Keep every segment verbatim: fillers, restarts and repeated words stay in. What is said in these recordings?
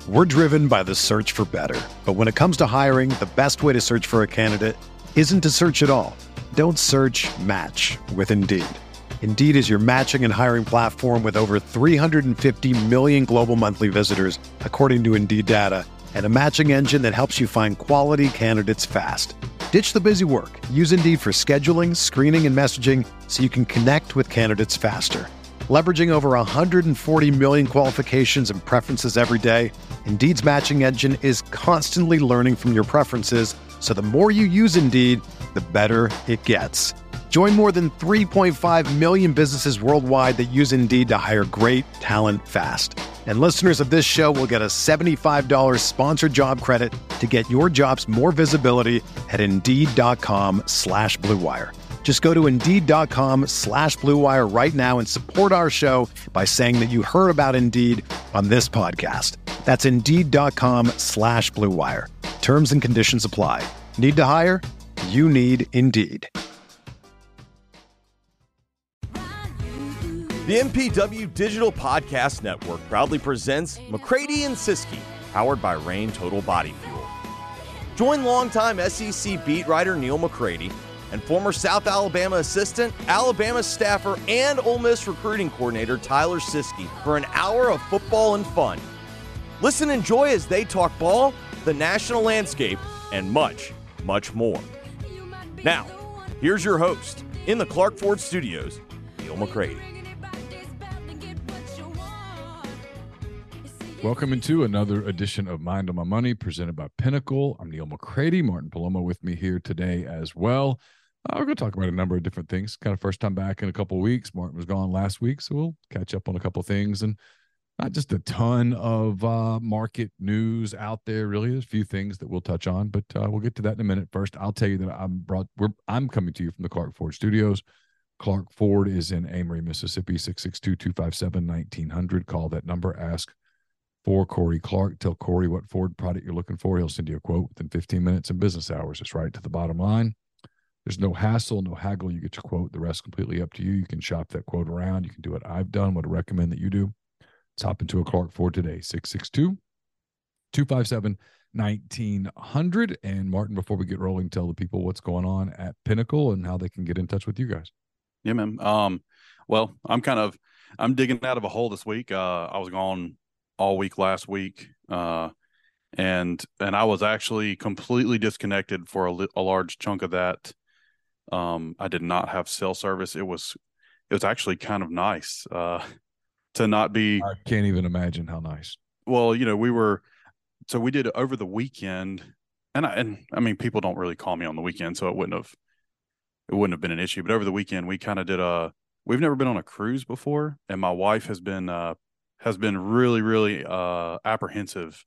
We're driven by the search for better. But when it comes to hiring, the best way to search for a candidate isn't to search at all. Don't search, match with Indeed. Indeed is your matching and hiring platform with over three hundred fifty million global monthly visitors, according to Indeed data, and a matching engine that helps you find quality candidates fast. Ditch the busy work. Use Indeed for scheduling, screening, and messaging so you can connect with candidates faster. Leveraging over one hundred forty million qualifications and preferences every day, Indeed's matching engine is constantly learning from your preferences, so the more you use Indeed, the better it gets. Join more than three point five million businesses worldwide that use Indeed to hire great talent fast. And listeners of this show will get a seventy-five dollars sponsored job credit to get your jobs more visibility at Indeed.com slash Blue Wire. Just go to Indeed.com slash Blue Wire right now and support our show by saying that you heard about Indeed on this podcast. That's Indeed.com slash Blue Wire. Terms and conditions apply. Need to hire? You need Indeed. The M P W Digital Podcast Network proudly presents McCready and Siskey, powered by Rain Total Body Fuel. Join longtime S E C beat writer Neil McCready and former South Alabama assistant, Alabama staffer, and Ole Miss recruiting coordinator Tyler Siskey for an hour of football and fun. Listen and enjoy as they talk ball, the national landscape, and much, much more. Now, here's your host, in the Clark Ford Studios, Neil McCready. Welcome into another edition of Mind on My Money presented by Pinnacle. I'm Neil McCready. Martin Palomo with me here today as well. Uh, we're going to talk about a number of different things. Kind of first time back in a couple of weeks. Martin was gone last week, so we'll catch up on a couple of things. And not just a ton of uh, market news out there, really. There's a few things that we'll touch on, but uh, we'll get to that in a minute. First, I'll tell you that I'm brought. We're, I'm coming to you from the Clark Ford Studios. Clark Ford is in Amory, Mississippi, six six two, two five seven, one nine hundred. Call that number. Ask for Corey Clark. Tell Corey what Ford product you're looking for. He'll send you a quote within fifteen minutes in business hours. It's right to the bottom line. There's no hassle, no haggle. You get your quote. The rest completely up to you. You can shop that quote around. You can do what I've done, what I recommend that you do. Let's hop into a Clark Ford today. six six two, two five seven, one nine hundred. And Martin, before we get rolling, tell the people what's going on at Pinnacle and how they can get in touch with you guys. Yeah, man. Um, well, I'm kind of, I'm digging out of a hole this week. Uh, I was gone all week last week. Uh, and, and I was actually completely disconnected for a, li- a large chunk of that. Um, I did not have cell service. It was, it was actually kind of nice, uh, to not be. I can't even imagine how nice. Well, you know, we were, so we did it over the weekend, and I, and I mean, people don't really call me on the weekend, so it wouldn't have, it wouldn't have been an issue. But over the weekend, we kind of did a, we've never been on a cruise before. And my wife has been, uh, has been really, really, uh, apprehensive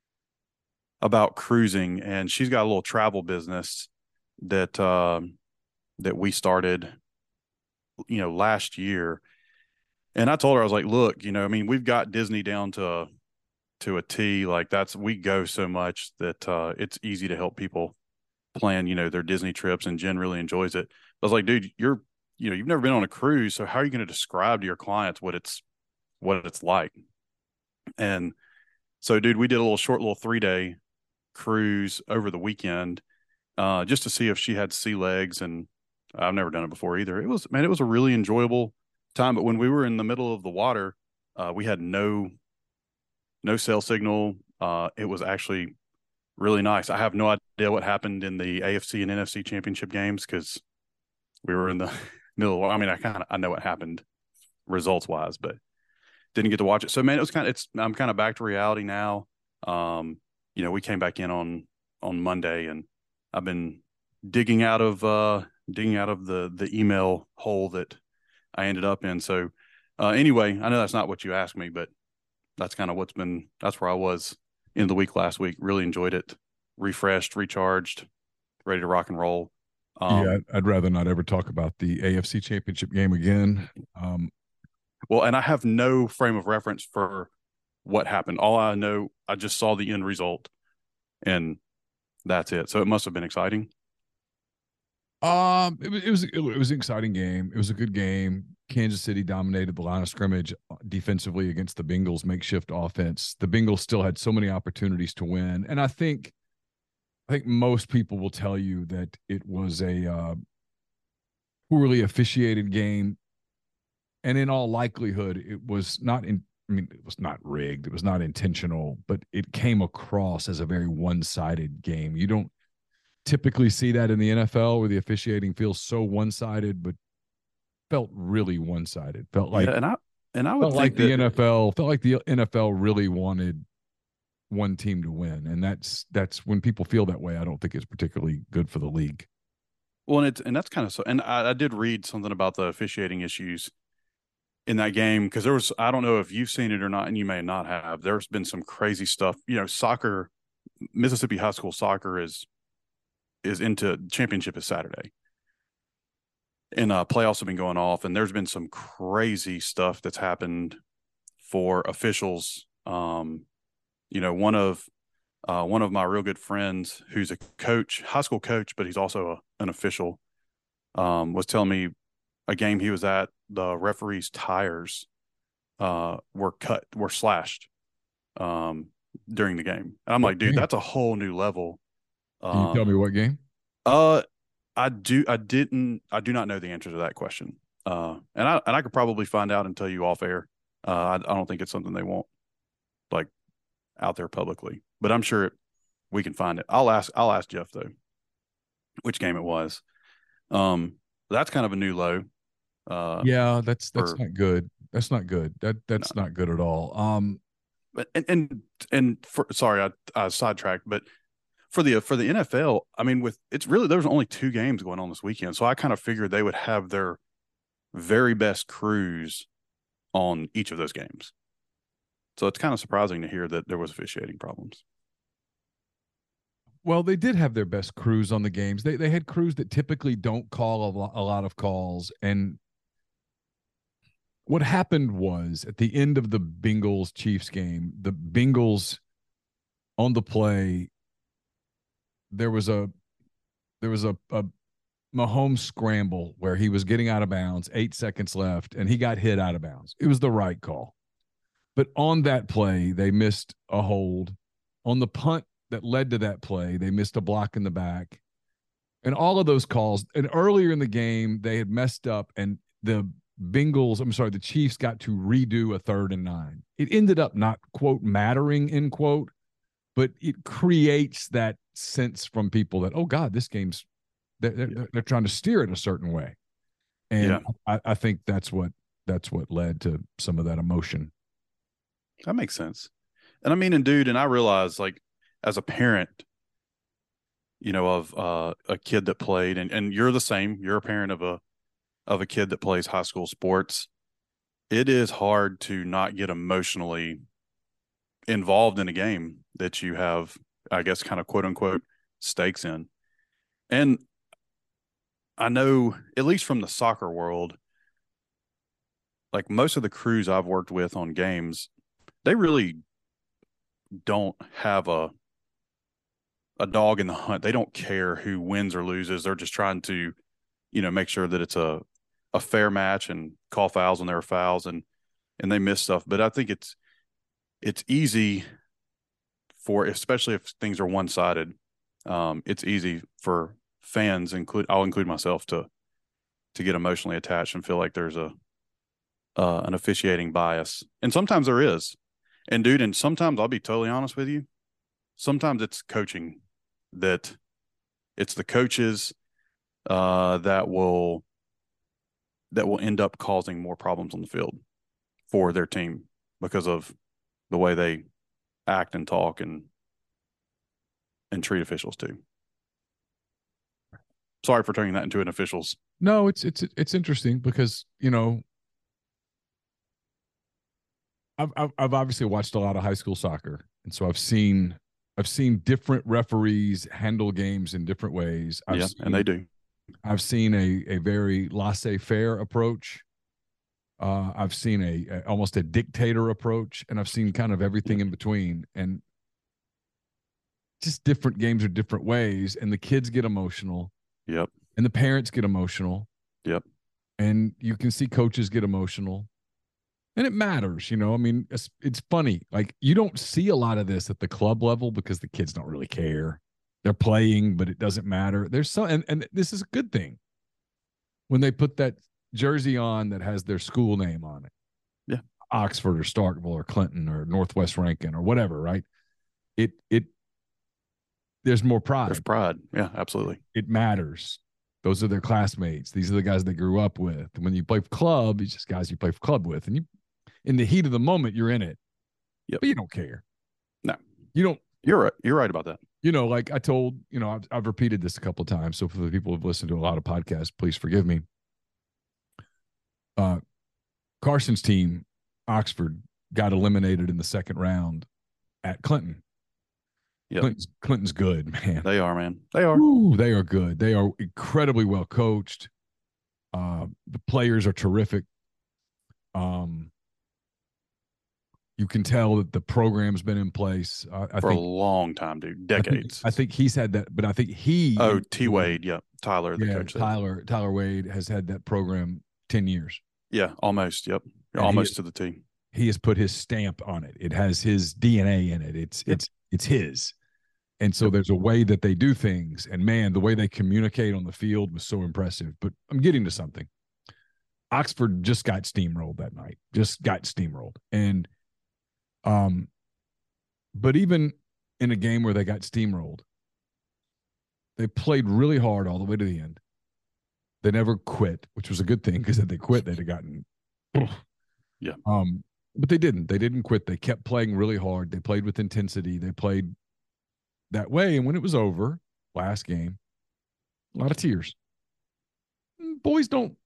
about cruising. And she's got a little travel business that, um, that we started, you know, last year. And I told her, I was like, look, you know, I mean, we've got Disney down to, to a T. Like that's, we go so much that, uh, it's easy to help people plan, you know, their Disney trips, and Jen really enjoys it. I was like, dude, you're, you know, you've never been on a cruise. So how are you going to describe to your clients what it's, what it's like? And so, dude, we did a little short, little three day cruise over the weekend, uh, just to see if she had sea legs. And I've never done it before either. It was, man, it was a really enjoyable time. But when we were in the middle of the water, uh, we had no, no cell signal. Uh, it was actually really nice. I have no idea what happened in the A F C and N F C championship games, because we were in the middle of, I mean, I kind of, I know what happened results wise, but didn't get to watch it. So, man, it was kind of, it's, I'm kind of back to reality now. Um, you know, we came back in on, on Monday, and I've been digging out of, uh, digging out of the, the email hole that I ended up in. So, uh, anyway, I know that's not what you asked me, but that's kind of what's been, that's where I was in the week last week. Really enjoyed it. Refreshed, recharged, ready to rock and roll. Um, yeah, I'd rather not ever talk about the A F C championship game again. Um, well, and I have no frame of reference for what happened. All I know, I just saw the end result, and that's it. So it must have been exciting. Um, it, was- it was it was an exciting game. It was a good game. Kansas City dominated the line of scrimmage defensively against the Bengals' makeshift offense. The Bengals still had so many opportunities to win, and I think, I think most people will tell you that it was a uh, poorly officiated game, and in all likelihood, it was not in. I mean, it was not rigged. It was not intentional, but it came across as a very one-sided game. You don't typically see that in the N F L where the officiating feels so one-sided, but felt really one-sided. Felt like Yeah, and I and I would felt think like the that N F L felt like the N F L really wanted one team to win, and that's that's when people feel that way. I don't think it's particularly good for the league. well, and it's and that's kind of so. And I, I did read something about the officiating issues in that game because there was, I don't know if you've seen it or not, and you may not have. There's been some crazy stuff. You know, soccer, Mississippi high school soccer is is into championship is Saturday, and uh, playoffs have been going off, and there's been some crazy stuff that's happened for officials. Um, you know, one of uh, one of my real good friends, who's a coach, high school coach, but he's also a, an official, um, was telling me a game he was at, the referee's tires uh, were cut, were slashed um, during the game. And I'm What like, dude, game? that's a whole new level. Can you tell me Um, what game? uh, I do, I didn't, I do not know the answer to that question. Uh, and I and I could probably find out and tell you off air. Uh, I, I don't think it's something they want like out there publicly, but I'm sure it, we can find it. I'll ask, I'll ask Jeff though, which game it was. Um, that's kind of a new low. Uh, Yeah, that's that's for not good. That's not good. That that's no, not good at all. Um, but and and and for sorry, I, I sidetracked, but for the for the N F L, I mean, with it's really there was only two games going on this weekend, so I kind of figured they would have their very best crews on each of those games. So it's kind of surprising to hear that there was officiating problems. well, they did have their best crews on the games. They they had crews that typically don't call a, lo- a lot of calls, and what happened was at the end of the Bengals Chiefs game, the Bengals on the play, there was a there was a, a Mahomes scramble where he was getting out of bounds, eight seconds left, and he got hit out of bounds. It was the right call. But on that play, they missed a hold. On the punt that led to that play, they missed a block in the back. And all of those calls, and earlier in the game, they had messed up, and the Bengals, I'm sorry, the Chiefs got to redo a third and nine. It ended up not, quote, mattering, end quote, but it creates that sense from people that, oh, God, this game's, they're, they're, they're trying to steer it a certain way. And Yeah. I, I think that's what that's what led to some of that emotion. That makes sense. And I mean, and dude, and I realize like as a parent, you know, of uh, a kid that played, and, and you're the same, you're a parent of a of a kid that plays high school sports. It is hard to not get emotionally involved in a game that you have, I guess, kind of quote unquote stakes in. And I know, at least from the soccer world, like most of the crews I've worked with on games, they really don't have a a dog in the hunt. They don't care who wins or loses. They're just trying to, you know, make sure that it's a a fair match and call fouls when there are fouls, and and they miss stuff. But I think it's it's easy for, especially if things are one sided, um, it's easy for fans, include I'll include myself, to to get emotionally attached and feel like there's a uh, an officiating bias, and sometimes there is. And dude, and sometimes I'll be totally honest with you, sometimes it's coaching that it's the coaches uh, that will that will end up causing more problems on the field for their team because of the way they act and talk and and treat officials too. Sorry for turning that into an officials. No, it's it's it's interesting because, you know, I've I've, I've obviously watched a lot of high school soccer, and so I've seen I've seen different referees handle games in different ways. I've Yeah, seen, and they do. I've seen a a very laissez-faire approach. Uh, I've seen a, a almost a dictator approach, and I've seen kind of everything in between, and just different games are different ways. And the kids get emotional. Yep. And the parents get emotional. Yep. And you can see coaches get emotional. And it matters, you know. I mean, it's, it's funny. Like, you don't see a lot of this at the club level because the kids don't really care. They're playing, but it doesn't matter. There's some, and, and this is a good thing. When they put that jersey on that has their school name on it. Yeah. Oxford or Starkville or Clinton or Northwest Rankin or whatever, right? It, it, there's more pride. There's pride. Yeah, absolutely. It matters. Those are their classmates. These are the guys they grew up with. When you play for club, it's just guys you play for club with. And you, in the heat of the moment, you're in it. Yep. But you don't care. No. You don't. You're right. You're right about that. You know, like I told, you know, I've, I've repeated this a couple of times. So for the people who've listened to a lot of podcasts, please forgive me. Uh, Carson's team, Oxford, got eliminated in the second round at Clinton. Yep. Clinton's, Clinton's good, man. They are, man. They are. Ooh, they are good. They are incredibly well coached. Uh, the players are terrific. Um, you can tell that the program's been in place. Uh, I For think, a long time, dude. I think, Decades. I think he's had that, but I think he. Oh, T Wade. Yep. Tyler, the yeah, coach. there. Tyler, Tyler Wade has had that program ten years. Yeah, almost. Yep. And Almost he- to the T. He has put his stamp on it. It has his D N A in it. It's Yep. it's it's his. And so there's a way that they do things. And man, the way they communicate on the field was so impressive. But I'm getting to something. Oxford just got steamrolled that night. Just got steamrolled. And um, but even in a game where they got steamrolled, they played really hard all the way to the end. They never quit, which was a good thing, because if they quit, they'd have gotten Yeah. Um, but they didn't. They didn't quit. They kept playing really hard. They played with intensity. They played that way. And when it was over, last game, a lot of tears. Boys don't.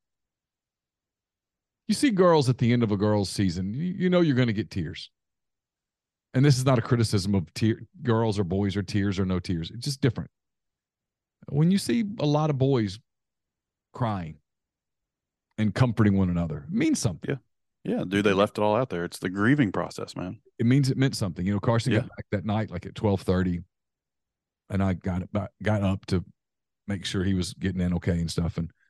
You see girls at the end of a girl's season, you, you know you're going to get tears. And this is not a criticism of tear, girls or boys or tears or no tears. It's just different. When you see a lot of boys crying and comforting one another, it means something. Yeah. Yeah, dude, they left it all out there. It's the grieving process, man. It means it meant something. You know, Carson Yeah. got back that night like at twelve thirty, and I got it back, got up to make sure he was getting in okay and stuff. And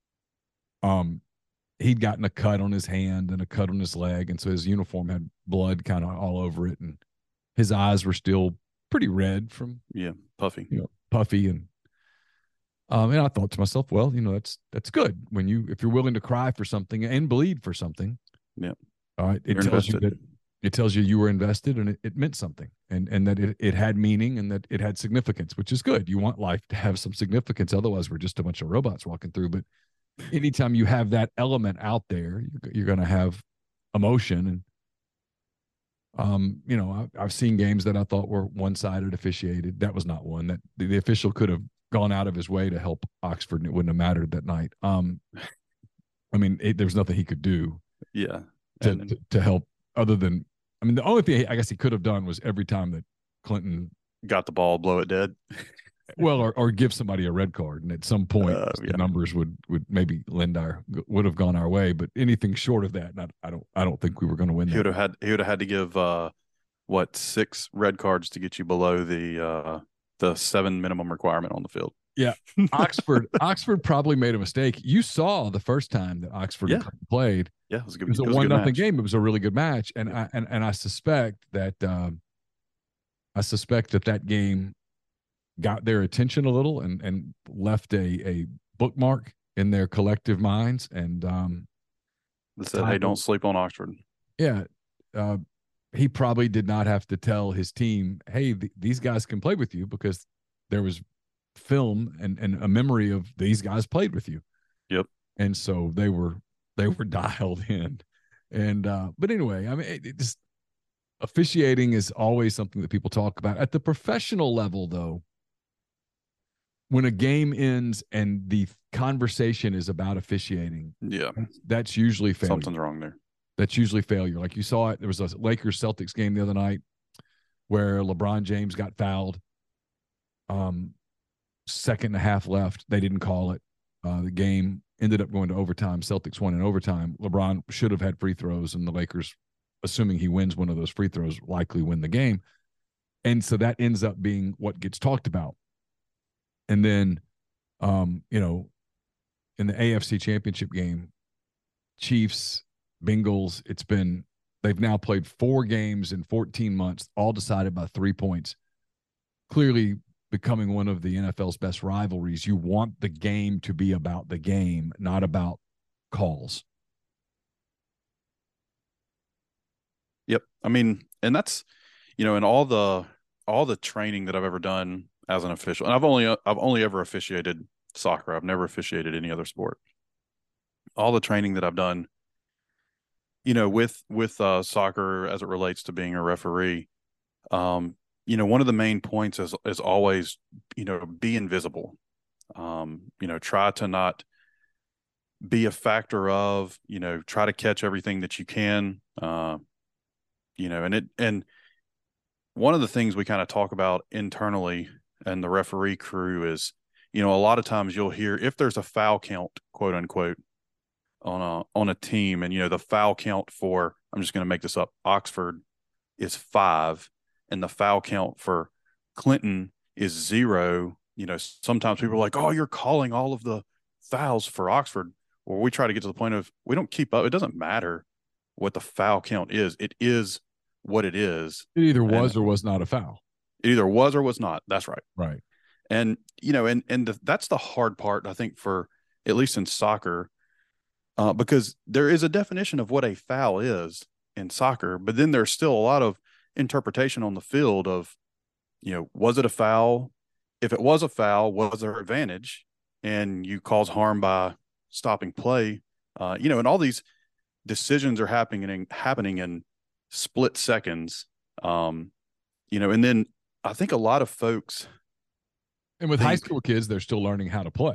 um, he'd gotten a cut on his hand and a cut on his leg, and so his uniform had blood kind of all over it, and his eyes were still pretty red from Yeah, puffy. you know puffy. And um, and I thought to myself, well, you know, that's that's good when you if you're willing to cry for something and bleed for something. Yeah. All right. It You're tells you invested. that it tells you you were invested, and it, it meant something, and and that it, it had meaning, and that it had significance, which is good. You want life to have some significance. Otherwise, we're just a bunch of robots walking through. But anytime you have that element out there, you're, you're going to have emotion. And, um, you know, I, I've seen games that I thought were one-sided officiated. That was not one. That the, the official could have gone out of his way to help Oxford, and it wouldn't have mattered that night. Um, I mean, it, there was nothing he could do Yeah. to, And- to, to help other than, I mean, the only thing I guess he could have done was every time that Clinton, got the ball, blow it dead. well, or, or give somebody a red card. And at some point, Uh, the yeah. numbers would, would maybe lend our, would have gone our way, but anything short of that, not, I don't, I don't think we were going to win He that. would have had he would have had to give uh what six red cards to get you below the uh the seven minimum requirement on the field. Oxford, Oxford probably made a mistake. You saw the first time that Oxford Yeah. played. Yeah, it was a good. It was a it was one good nothing match. game. It was a really good match, and I and, and I suspect that um, I suspect that that game got their attention a little and and left a a bookmark in their collective minds. And um, That said, hey, don't sleep on Oxford. yeah, uh, he probably did not have to tell his team, "Hey, th- these guys can play with you," because there was film and and a memory of these guys played with you. Yep. And so they were they were dialed in. And uh, but anyway, I mean, it, it just officiating is always something that people talk about at the professional level, though. When a game ends and the conversation is about officiating, Yeah, that's usually failure. something's wrong there. That's usually failure. Like you saw it, there was a Lakers Celtics game the other night where LeBron James got fouled. Um, second and a half left. They didn't call it. Uh, the game ended up going to overtime. Celtics won in overtime. LeBron should have had free throws, and the Lakers, assuming he wins one of those free throws, likely win the game. And so that ends up being what gets talked about. And then Um, you know, in the A F C Championship game, Chiefs, Bengals, it's been they've now played four games in fourteen months, all decided by three points. Clearly becoming one of the N F L's best rivalries. You want the game to be about the game, not about calls. Yep. I mean, and that's, you know, in all the all the training that I've ever done as an official, and I've only I've only ever officiated soccer. I've never officiated any other sport. All the training that I've done, you know, with with uh, soccer as it relates to being a referee, um, you know, one of the main points is is always, you know, be invisible. Um, you know, try to not be a factor of, you know, try to catch everything that you can. Uh, you know, and it and one of the things we kind of talk about internally and the referee crew is, you know, a lot of times you'll hear if there's a foul count, quote unquote, on a on a team, and you know the foul count for, I'm just going to make this up, Oxford is five, and the foul count for Clinton is zero. You know, sometimes people are like, "Oh, you're calling all of the fouls for Oxford." Or we try to get to the point of we don't keep up. It doesn't matter what the foul count is. It is what it is. It either was and or was not a foul. It either was or was not. That's right. Right. And you know, and and the, that's the hard part, I think, for at least in soccer. Uh, because there is a definition of what a foul is in soccer, but then there's still a lot of interpretation on the field of, you know, was it a foul? If it was a foul, was there advantage? And you cause harm by stopping play. Uh, you know, and all these decisions are happening in, happening in split seconds. Um, you know, and then I think a lot of folks. And with think, high school kids, they're still learning how to play.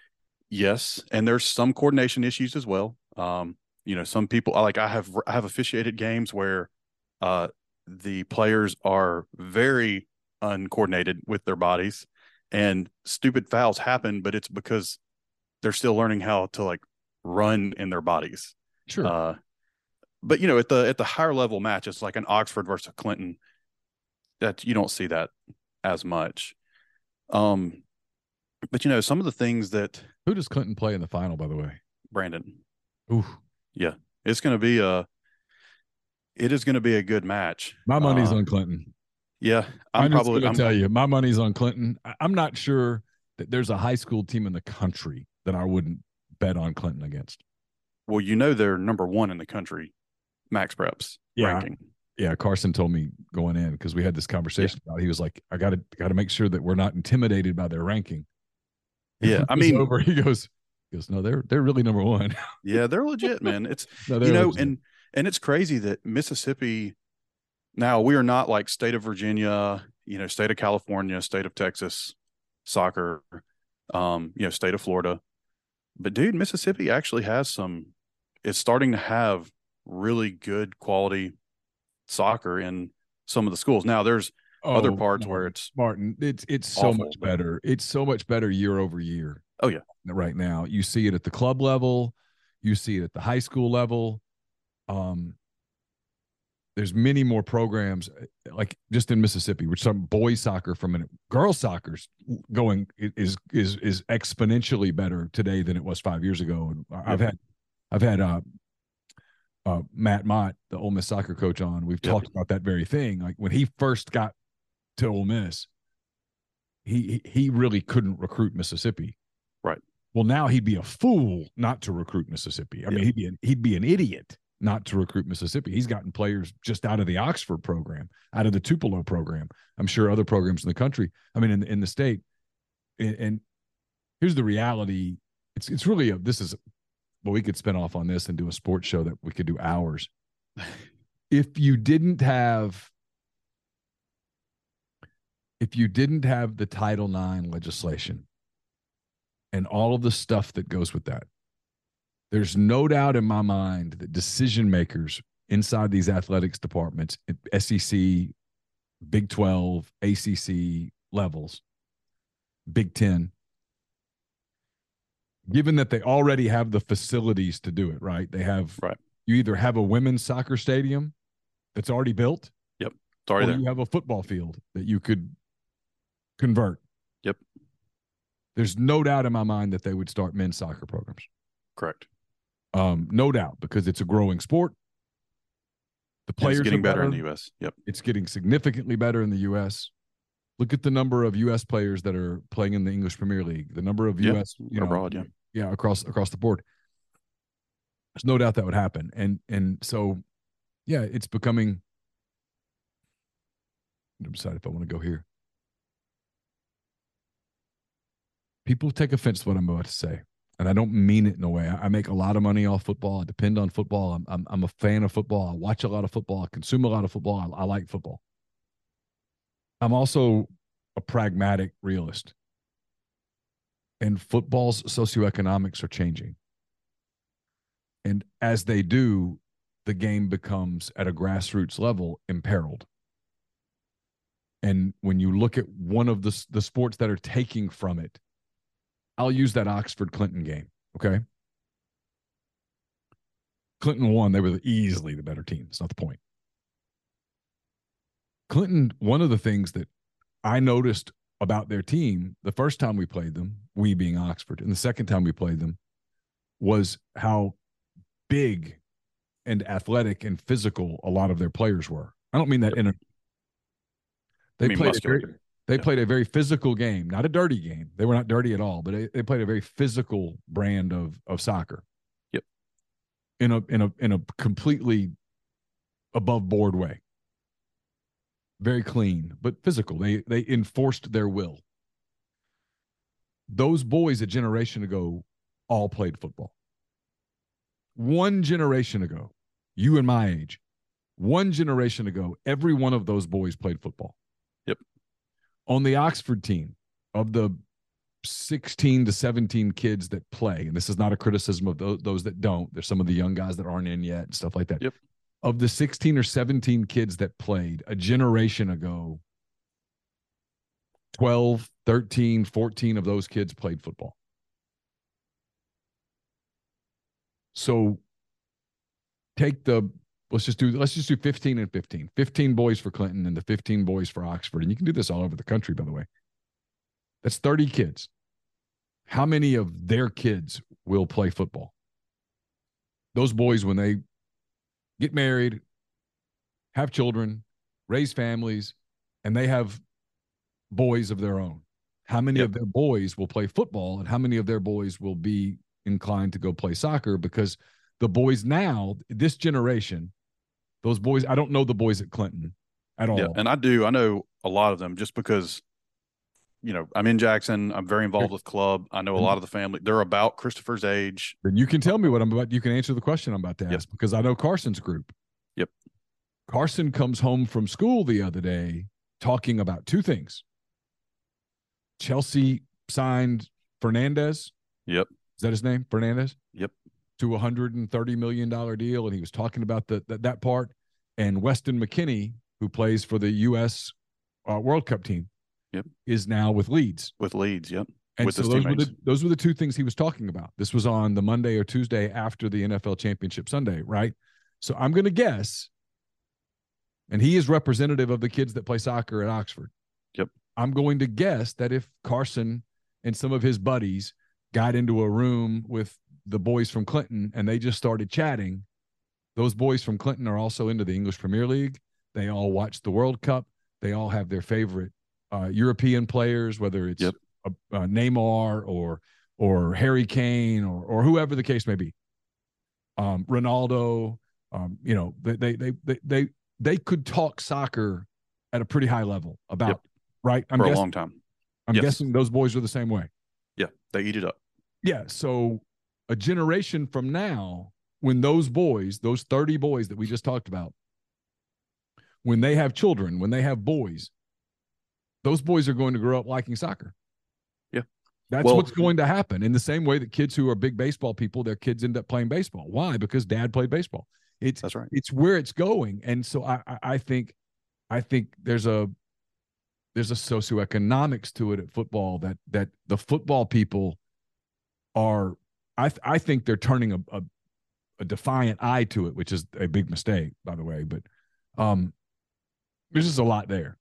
Yes, and there's some coordination issues as well. Um, you know, some people like I have I have officiated games where uh, the players are very uncoordinated with their bodies, and stupid fouls happen, but it's because they're still learning how to like run in their bodies. Sure. Uh, but you know, at the at the higher level matches, like an Oxford versus Clinton, that you don't see that as much. Um, but you know, some of the things that who does Clinton play in the final, by the way? Brandon. Ooh, yeah, it's going to be a. It is going to be a good match. My money's uh, on Clinton. Yeah, I'm, I'm probably going I'm, to tell you, my money's on Clinton. I'm not sure that there's a high school team in the country that I wouldn't bet on Clinton against. Well, you know they're number one in the country, Max Preps yeah. ranking. Yeah, Carson told me going in because we had this conversation yeah. about. He was like, "I got to got to make sure that we're not intimidated by their ranking." Yeah, I mean, over. He goes, he goes, no, they're they're really number one. Yeah, they're legit, man. It's no, you know, legit. and and it's crazy that Mississippi. Now we are not like state of Virginia, you know, state of California, state of Texas, soccer, um, you know, state of Florida. But dude, Mississippi actually has some. It's starting to have really good quality soccer in some of the schools. Now there's oh, other parts Martin, where it's Martin. It's it's so awful, much better. It's so much better year over year. Oh yeah, right now you see it at the club level, you see it at the high school level. Um, there's many more programs like just in Mississippi, which some boys soccer from minute, girls soccer's going is is is exponentially better today than it was five years ago. And yep. I've had I've had uh, uh, Matt Mott, the Ole Miss soccer coach, on. We've yep. talked about that very thing. Like when he first got to Ole Miss, he he really couldn't recruit Mississippi. Right. Well, now he'd be a fool not to recruit Mississippi. I yeah. mean, he'd be an, he'd be an idiot not to recruit Mississippi. He's gotten players just out of the Oxford program, out of the Tupelo program. I'm sure other programs in the country. I mean, in in the state. And, and here's the reality. It's it's really a, this is well, we could spin off on this and do a sports show that we could do hours. If you didn't have, if you didn't have the Title nine legislation and all of the stuff that goes with that, there's no doubt in my mind that decision makers inside these athletics departments, S E C, Big twelve, A C C levels, Big ten, given that they already have the facilities to do it, right? They have, right. You either have a women's soccer stadium that's already built. Yep. It's already or there. You have a football field that you could convert. Yep. there's no doubt in my mind that they would start men's soccer programs. Correct. Um, no doubt, because it's a growing sport. The players it's getting are better. better in the U S. Yep. It's getting significantly better in the U S. Look at the number of U S players that are playing in the English Premier League. The number of yep. U S you know, abroad, yeah, yeah, across across the board. There's no doubt that would happen, and and so, yeah, it's becoming. I'm deciding if I want to go here. People take offense to what I'm about to say, and I don't mean it in a way. I, I make a lot of money off football. I depend on football. I'm, I'm I'm a fan of football. I watch a lot of football. I consume a lot of football. I, I like football. I'm also a pragmatic realist, and football's socioeconomics are changing. And as they do, the game becomes, at a grassroots level, imperiled. And when you look at one of the, the sports that are taking from it, I'll use that Oxford-Clinton game, okay? Clinton won. They were easily the better team. That's not the point. Clinton, one of the things that I noticed about their team the first time we played them, we being Oxford, and the second time we played them, was how big and athletic and physical a lot of their players were. I don't mean that in a they I mean, played a very, they yeah. played a very physical game, not a dirty game. They were not dirty at all, but they, they played a very physical brand of of soccer. Yep. In a in a in a completely above board way. Very clean, but physical. They they enforced their will. Those boys a generation ago all played football. One generation ago, you and my age, one generation ago, every one of those boys played football. Yep. On the Oxford team, of the sixteen to seventeen kids that play, and this is not a criticism of those, those that don't, there's some of the young guys that aren't in yet and stuff like that. Yep. Of the sixteen or seventeen kids that played a generation ago, twelve, thirteen, fourteen of those kids played football. So take the, let's just do, let's just do fifteen and fifteen. fifteen boys for Clinton and the fifteen boys for Oxford. And you can do this all over the country, by the way. That's thirty kids. How many of their kids will play football? Those boys, when they get married, have children, raise families, and they have boys of their own. How many yep. of their boys will play football, and how many of their boys will be inclined to go play soccer? Because the boys now, this generation, those boys, I don't know the boys at Clinton at all. Yeah, and I do. I know a lot of them just because, you know, I'm in Jackson. I'm very involved with club. I know a lot of the family. They're about Christopher's age. Then you can tell me what I'm about. You can answer the question I'm about to ask yep. because I know Carson's group. Yep. Carson comes home from school the other day talking about two things. Chelsea signed Fernandez. Yep. Is that his name? Fernandez? Yep. To a one hundred thirty million dollars deal. And he was talking about the, the, that part. And Weston McKennie, who plays for the U S uh, World Cup team, yep, is now with Leeds. With Leeds, yep. And with so those were, the, those were the two things he was talking about. This was on the Monday or Tuesday after the N F L Championship Sunday, right? So I'm going to guess, and he is representative of the kids that play soccer at Oxford. Yep. I'm going to guess that if Carson and some of his buddies got into a room with the boys from Clinton and they just started chatting, those boys from Clinton are also into the English Premier League. They all watch the World Cup. They all have their favorite uh, European players, whether it's yep. a, a Neymar or or Harry Kane or or whoever the case may be. Um, Ronaldo, um, you know, they they they they they they could talk soccer at a pretty high level about yep. right. I'm for guessing, a long time. I'm yes. guessing those boys are the same way. Yeah, they eat it up. Yeah, so a generation from now, when those boys, those thirty boys that we just talked about, when they have children, when they have boys, those boys are going to grow up liking soccer. Yeah. That's well, what's going to happen. In the same way that kids who are big baseball people, their kids end up playing baseball. Why? Because dad played baseball. It's that's right. It's where it's going. And so I I think I think there's a there's a socioeconomics to it at football that that the football people are I th- I think they're turning a, a a defiant eye to it, which is a big mistake, by the way. But um, there's just a lot there.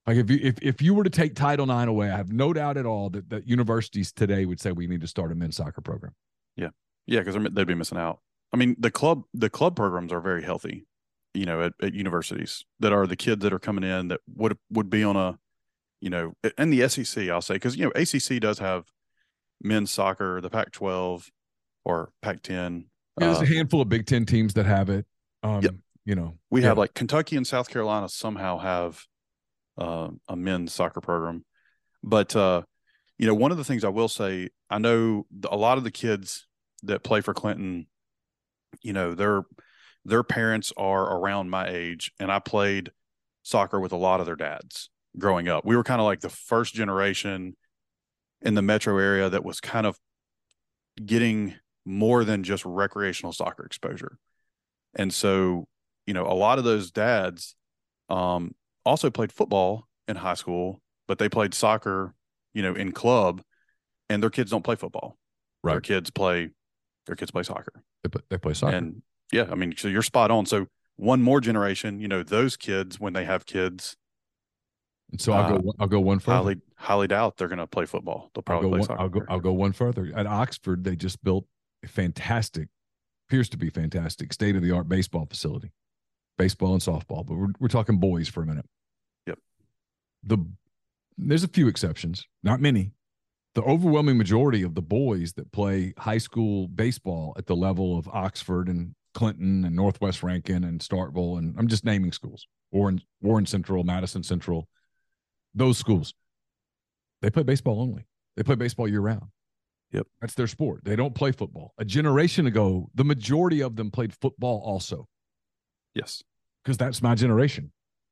Like if you if, if you were to take Title nine away, I have no doubt at all that, that universities today would say we need to start a men's soccer program. Yeah. Yeah, because they'd be missing out. I mean, the club the club programs are very healthy, you know, at, at universities that are the kids that are coming in that would would be on a, you know, and the S E C, I'll say, because, you know, A C C does have men's soccer, the Pac twelve or Pac ten. Yeah, there's uh, a handful of Big Ten teams that have it. Um, Yep. You know, we yeah. have like Kentucky and South Carolina somehow have uh, a men's soccer program. But, uh, you know, one of the things I will say, I know the, a lot of the kids that play for Clinton, you know, their their parents are around my age, and I played soccer with a lot of their dads growing up. We were kind of like the first generation in the metro area that was kind of getting more than just recreational soccer exposure. And so, you know, a lot of those dads um, also played football in high school, but they played soccer, you know, in club, and their kids don't play football. Right. Their kids play, their kids play soccer. They play, they play soccer. And yeah, I mean, so you're spot on. So one more generation, you know, those kids, when they have kids, And so I'll uh, go. I'll go one further. highly, highly doubt they're going to play football. They'll I'll probably go. play One, soccer. I'll go. I'll go one further. At Oxford, they just built a fantastic, appears to be fantastic, state of the art baseball facility, baseball and softball. But we're we're talking boys for a minute. Yep. The there's a few exceptions, not many. The overwhelming majority of the boys that play high school baseball at the level of Oxford and Clinton and Northwest Rankin and Starkville, and I'm just naming schools, Warren, Warren Central, Madison Central, those schools, they play baseball only. They play baseball year round. Yep. That's their sport. They don't play football. A generation ago, the majority of them played football also. Yes. Because that's my generation.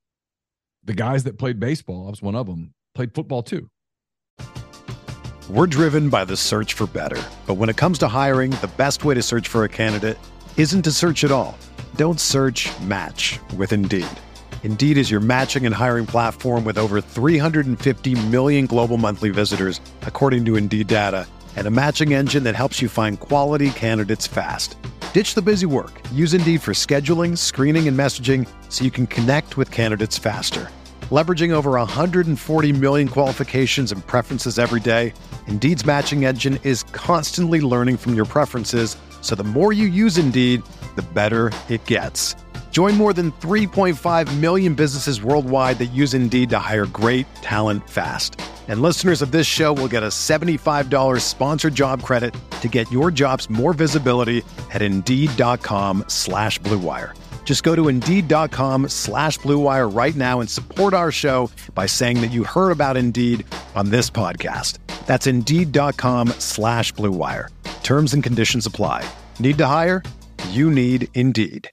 The guys that played baseball, I was one of them, played football too. We're driven by the search for better. But when it comes to hiring, the best way to search for a candidate isn't to search at all. Don't search, match with Indeed. Indeed is your matching and hiring platform with over three hundred fifty million global monthly visitors, according to Indeed data, and a matching engine that helps you find quality candidates fast. Ditch the busy work. Use Indeed for scheduling, screening, and messaging so you can connect with candidates faster. Leveraging over one hundred forty million qualifications and preferences every day, Indeed's matching engine is constantly learning from your preferences, so the more you use Indeed, the better it gets. Join more than three point five million businesses worldwide that use Indeed to hire great talent fast. And listeners of this show will get a seventy-five dollars sponsored job credit to get your jobs more visibility at Indeed.com slash Blue Wire. Just go to Indeed.com slash Blue Wire right now and support our show by saying that you heard about Indeed on this podcast. That's Indeed.com slash Blue Wire. Terms and conditions apply. Need to hire? You need Indeed.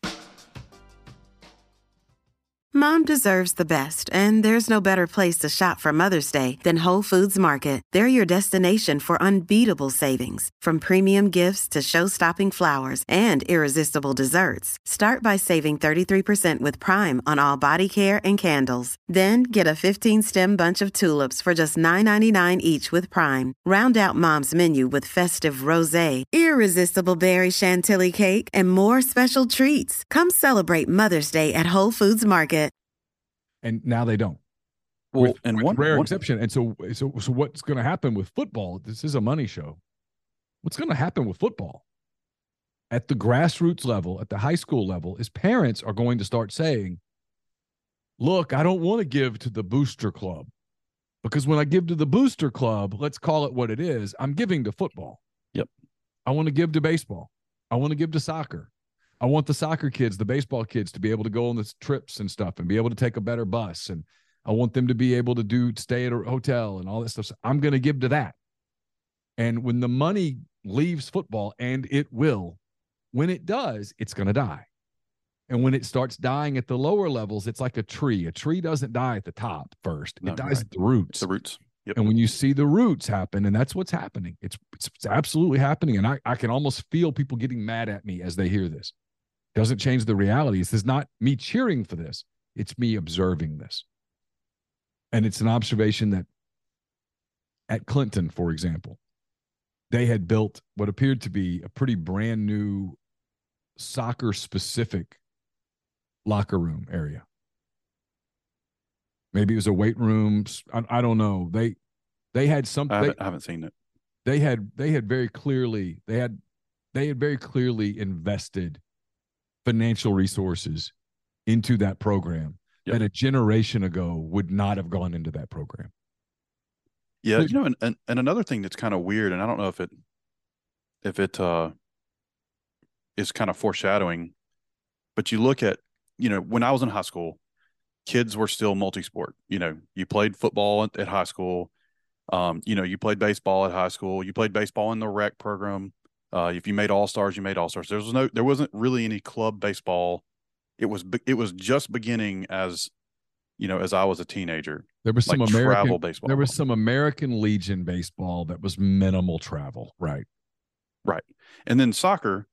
Mom deserves the best, and there's no better place to shop for Mother's Day than Whole Foods Market. They're your destination for unbeatable savings, from premium gifts to show-stopping flowers and irresistible desserts. Start by saving thirty-three percent with Prime on all body care and candles. Then get a fifteen-stem bunch of tulips for just nine ninety-nine each with Prime. Round out Mom's menu with festive rosé, irresistible berry chantilly cake, and more special treats. Come celebrate Mother's Day at Whole Foods Market. And now they don't. Well, with, and with one rare one, exception. And so, so, so what's going to happen with football? This is a money show. What's going to happen with football at the grassroots level, at the high school level, is parents are going to start saying, look, I don't want to give to the booster club, because when I give to the booster club, let's call it what it is, I'm giving to football. Yep. I want to give to baseball. I want to give to soccer. I want the soccer kids, the baseball kids, to be able to go on the trips and stuff and be able to take a better bus. And I want them to be able to do stay at a hotel and all that stuff. So I'm going to give to that. And when the money leaves football, and it will, when it does, it's going to die. And when it starts dying at the lower levels, it's like a tree. A tree doesn't die at the top first. It No, dies right. at the roots. the roots. Yep. And when you see the roots happen, and that's what's happening, it's, it's, it's absolutely happening. And I, I can almost feel people getting mad at me as they hear this. Doesn't change the reality. This is not me cheering for this. It's me observing this. And it's an observation that at Clinton, for example, they had built what appeared to be a pretty brand new soccer specific locker room area. Maybe it was a weight room. I, I don't know. They they had something. I They, haven't, I haven't seen it. they had they had very clearly they had they had very clearly invested financial resources into that program Yep. that a generation ago would not have gone into that program. Yeah, you know, and, and, and another thing that's kind of weird, and I don't know if it if it uh, is kind of foreshadowing, but you look at, you know, when I was in high school, kids were still multi-sport. You know, you played football at, at high school. Um, you know, you played baseball at high school. You played baseball in the rec program. Uh, if you made all-stars, you made all-stars. There was no, there wasn't really any club baseball. It was, it was just beginning as, you know, as I was a teenager. There was some like American travel baseball. There was some American Legion baseball that was minimal travel, right? Right. And then soccer,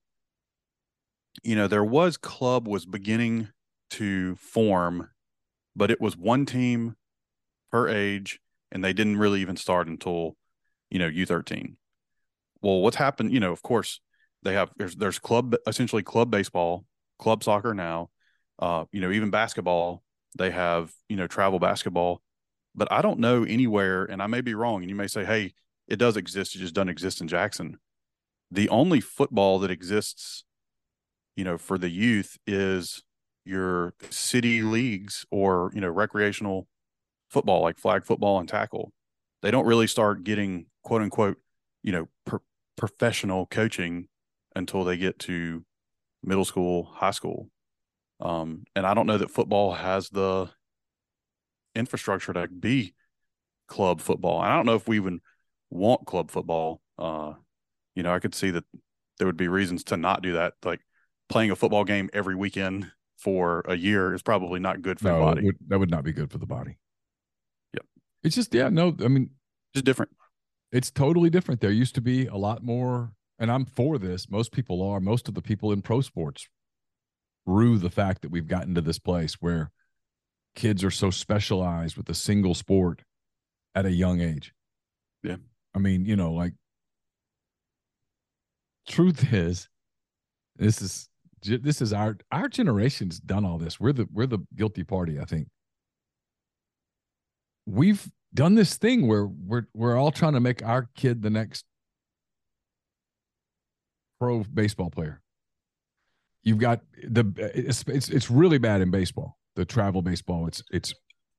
you know, there was club was beginning to form, but it was one team per age, and they didn't really even start until, you know, U thirteen. Well, what's happened, you know, of course, they have there's there's club essentially club baseball, club soccer now, uh, you know, even basketball, they have, you know, travel basketball. But I don't know anywhere, and I may be wrong, and you may say, hey, it does exist, it just doesn't exist in Jackson. The only football that exists, you know, for the youth is your city leagues or, you know, recreational football, like flag football and tackle. They don't really start getting, quote unquote, you know, pro- professional coaching until they get to middle school, high school. Um, and I don't know that football has the infrastructure to be club football. And I don't know if we even want club football. Uh, you know, I could see that there would be reasons to not do that. Like playing a football game every weekend for a year is probably not good for No, the body. That would, that would not be good for the body. Yep. It's just, yeah, no, I mean, just different. It's totally different. There used to be a lot more, and I'm for this. Most people are. Most of the people in pro sports rue the fact that we've gotten to this place where kids are so specialized with a single sport at a young age. Yeah. I mean, you know, like, truth is, this is this is our our generation's done all this. We're the we're the guilty party, I think. We've done this thing where we're we're all trying to make our kid the next pro baseball player. You've got the it's it's it's really bad in baseball, the travel baseball. It's it's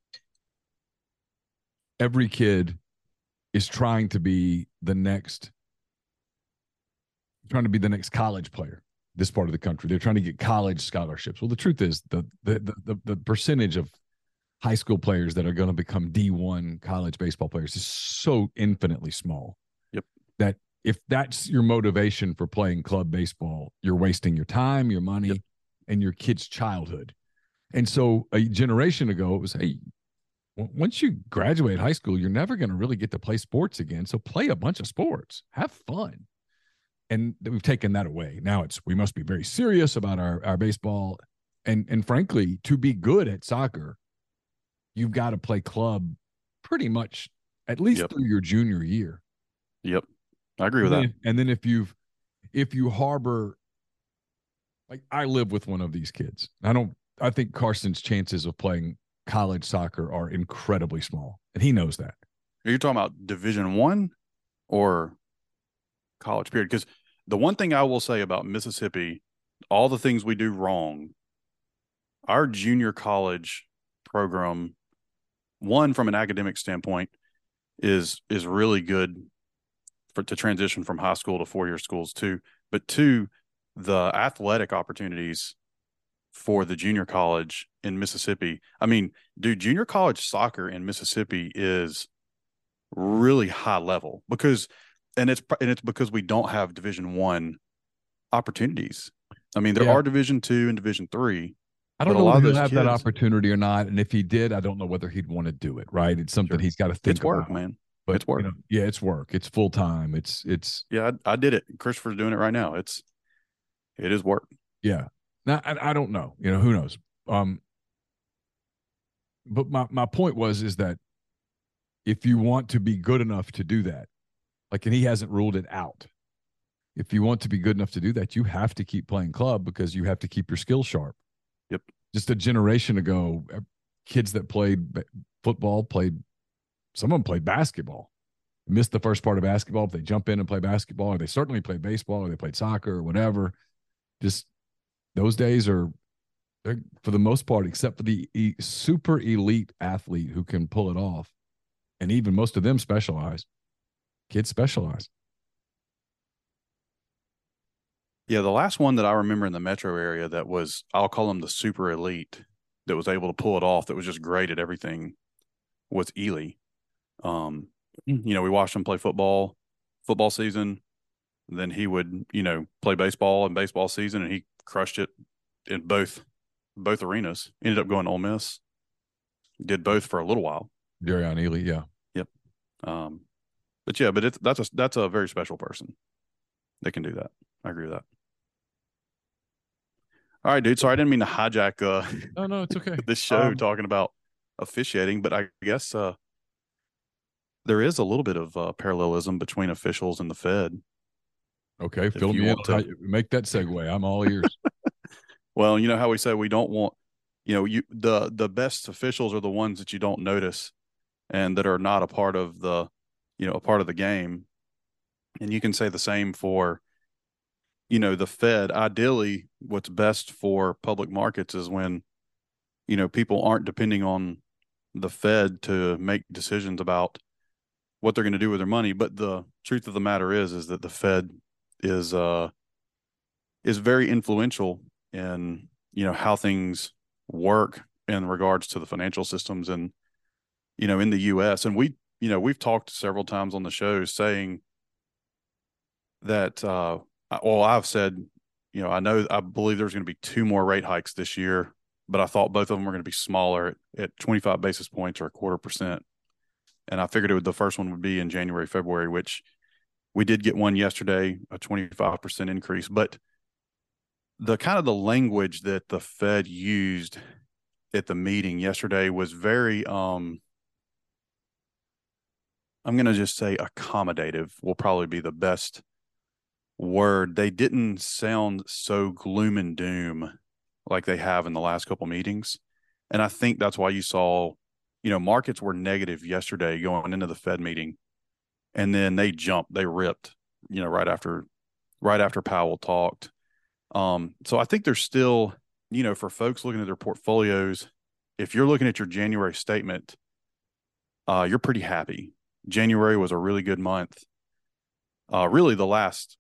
every kid is trying to be the next trying to be the next college player. This part of the country, they're trying to get college scholarships. Well, the truth is the the the the, the percentage of high school players that are going to become D one college baseball players is so infinitely small. Yep. That if that's your motivation for playing club baseball, you're wasting your time, your money, yep. and your kid's childhood. And so a generation ago, it was, hey, once you graduate high school, you're never going to really get to play sports again. So play a bunch of sports, have fun. And we've taken that away. Now it's, we must be very serious about our, our baseball. And, and frankly, to be good at soccer, you've got to play club pretty much at least yep. through your junior year. Yep. I agree with and that. Then, and then if you've, if you harbor, like I live with one of these kids. I don't, I think Carson's chances of playing college soccer are incredibly small. And he knows that. Are you talking about Division One or college period? Because the one thing I will say about Mississippi, all the things we do wrong, our junior college program, one from an academic standpoint, is is really good for to transition from high school to four-year schools too. But two, the athletic opportunities for the junior college in Mississippi. I mean, dude, junior college soccer in Mississippi is really high level because, and it's and it's because we don't have Division One opportunities. I mean, there yeah. are Division Two and Division Three. I don't but know a lot if of he'll those have kids, that opportunity or not. And if he did, I don't know whether he'd want to do it. Right? It's something sure. he's got to think it's work, about. man. But it's work. You know, yeah, it's work. It's full time. It's it's. Yeah, I, I did it. Christopher's doing it right now. It's it is work. Yeah. Now I, I don't know. You know, who knows? Um. But my my point was is that if you want to be good enough to do that, like, and he hasn't ruled it out. If you want to be good enough to do that, you have to keep playing club because you have to keep your skills sharp. Yep. Just a generation ago, kids that played football, played some of them played basketball, missed the first part of basketball, but they jump in and play basketball, or they certainly played baseball, or they played soccer or whatever. Just those days are, for the most part, except for the e- super elite athlete who can pull it off. And even most of them specialize. Kids specialize. Yeah, the last one that I remember in the metro area that was, I'll call them the super elite, that was able to pull it off, that was just great at everything, was Ely. Um, you know, we watched him play football, football season. Then he would, you know, play baseball in baseball season, and he crushed it in both both arenas. Ended up going to Ole Miss. Did both for a little while. Darion Ely, yeah. Yep. Um, but yeah, but it's that's a that's a very special person that can do that. I agree with that. All right, dude. Sorry, I didn't mean to hijack uh No, no, it's okay. this show Um, talking about officiating, but I guess uh there is a little bit of uh, parallelism between officials and the Fed. Okay, If fill you me in. want on how to- you- Make that segue. I'm all ears. Well, you know how we say we don't want, you know, you the the best officials are the ones that you don't notice and that are not a part of the, you know, a part of the game. And you can say the same for, you know, the Fed. Ideally, what's best for public markets is when, you know, people aren't depending on the Fed to make decisions about what they're going to do with their money. But the truth of the matter is, is that the Fed is uh is very influential in, you know, how things work in regards to the financial systems and, you know, in the U S. And we, you know, we've talked several times on the show saying that, uh, well, I've said, you know, I know, I believe there's going to be two more rate hikes this year, but I thought both of them were going to be smaller at, at twenty-five basis points or a quarter percent. And I figured it would, the first one would be in January, February, which we did get one yesterday, a twenty-five percent increase. But the kind of the language that the Fed used at the meeting yesterday was very, um, I'm going to just say accommodative will probably be the best word. They didn't sound so gloom and doom like they have in the last couple meetings. And I think that's why you saw, you know, markets were negative yesterday going into the Fed meeting. And then they jumped, they ripped, you know, right after, right after Powell talked. Um, so I think there's still, you know, for folks looking at their portfolios, if you're looking at your January statement, uh, you're pretty happy. January was a really good month. Uh, really the last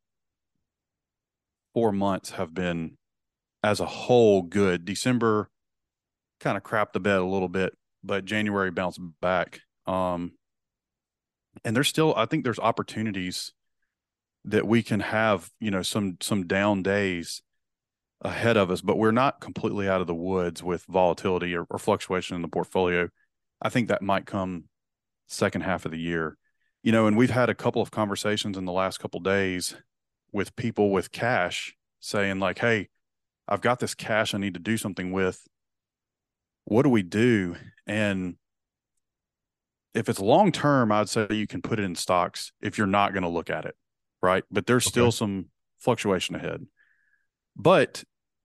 four months have been as a whole good. December kind of crapped the bed a little bit, but January bounced back. Um, and there's still, I think there's opportunities that we can have, you know, some, some down days ahead of us, but we're not completely out of the woods with volatility or, or fluctuation in the portfolio. I think that might come second half of the year, you know, and we've had a couple of conversations in the last couple of days with people with cash saying like, hey, I've got this cash I need to do something with. What do we do? And if it's long term, I'd say you can put it in stocks if you're not going to look at it, right? But there's Okay. still some fluctuation ahead. But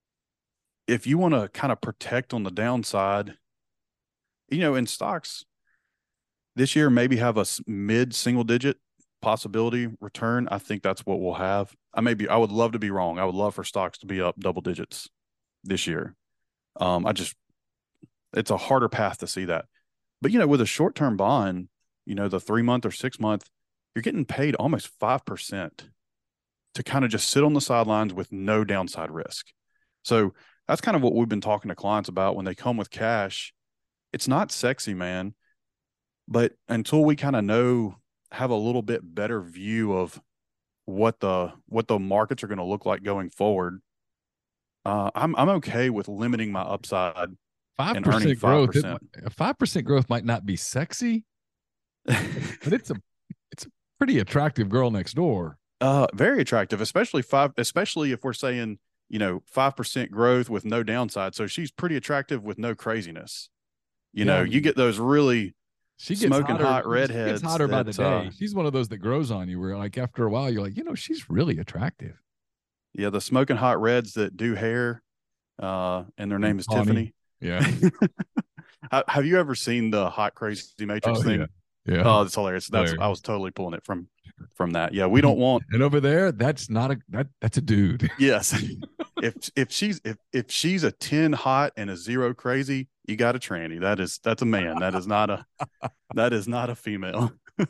if you want to kind of protect on the downside, you know, in stocks this year, maybe have a mid single digit possibility return. I think that's what we'll have. I may be, I would love to be wrong. I would love for stocks to be up double digits this year. Um, I just, it's a harder path to see that. But, you know, with a short-term bond, you know, the three month or six month, you're getting paid almost five percent to kind of just sit on the sidelines with no downside risk. So that's kind of what we've been talking to clients about when they come with cash. It's not sexy, man. But until we kind of know, have a little bit better view of what the what the markets are going to look like going forward, uh, I'm I'm okay with limiting my upside Five and earning percent growth. five percent. A five percent growth might not be sexy, but it's a it's a pretty attractive girl next door. Uh, very attractive, especially five, especially if we're saying, you know, five percent growth with no downside. So she's pretty attractive with no craziness. You Yeah, know, I you mean, get those really She gets smoking hotter, hot she redheads. gets hotter by the that, day. uh, She's one of those that grows on you where like after a while you're like, you know, she's really attractive. yeah, the smoking hot reds that do hair, uh, and their name is Tawny. Tiffany. Yeah. Uh, have you ever seen the Hot Crazy Matrix Oh thing? yeah, yeah. Oh, that's hilarious. That's Hilarious. I was totally pulling it from from that. Yeah, we don't want. And over there, that's not a that that's a dude. Yes, if if she's if if she's a ten hot and a zero crazy, you got a tranny. That is that's a man. That is not a that is not a female.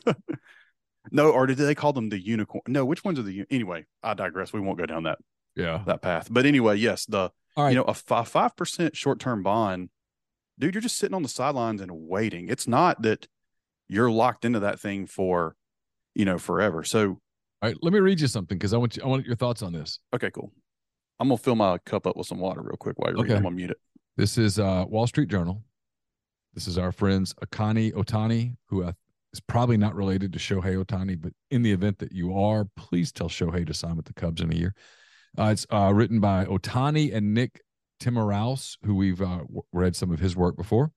No, or did they call them the unicorn? No, which ones are the anyway? I digress. We won't go down that Yeah. that path. But anyway, yes, the All right. you know a five percent short term bond, dude. You're just sitting on the sidelines and waiting. It's not that you're locked into that thing for, you know, forever. So, All right, let me read you something because I want you, I want your thoughts on this. okay, cool. I'm gonna fill my cup up with some water real quick while you're Okay. reading. I'm gonna mute it. This is uh, Wall Street Journal. This is our friends Akani Otani, who uh, is probably not related to Shohei Otani, but in the event that you are, please tell Shohei to sign with the Cubs in a year. Uh, it's uh, written by Otani and Nick Timiraos, who we've uh, read some of his work before.